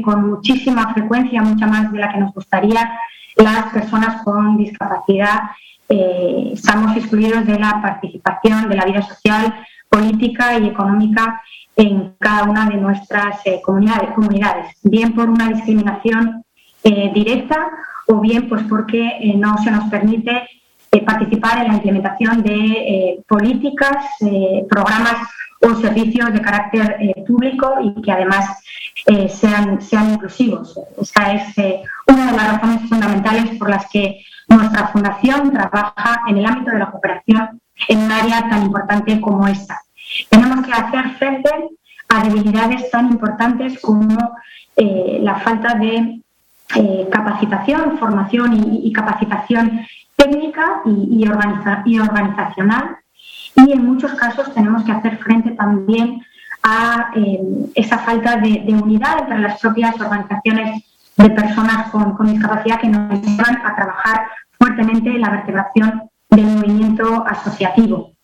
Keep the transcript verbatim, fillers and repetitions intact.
con muchísima frecuencia, mucha más de la que nos gustaría, las personas con discapacidad eh, estamos excluidos de la participación de la vida social, política y económica en cada una de nuestras eh, comunidades, comunidades, bien por una discriminación eh, directa o bien pues porque eh, no se nos permite eh, participar en la implementación de eh, políticas, eh, programas o servicios de carácter eh, público y que además eh, sean, sean inclusivos. Esa es eh, una de las razones fundamentales por las que nuestra fundación trabaja en el ámbito de la cooperación en un área tan importante como esta. Tenemos que hacer frente a debilidades tan importantes como eh, la falta de eh, capacitación, formación y, y capacitación técnica y, y, organiza, y organizacional. Y en muchos casos tenemos que hacer frente también a eh, esa falta de, de unidad entre las propias organizaciones de personas con, con discapacidad que nos llevan a trabajar fuertemente en la vertebración del movimiento asociativo.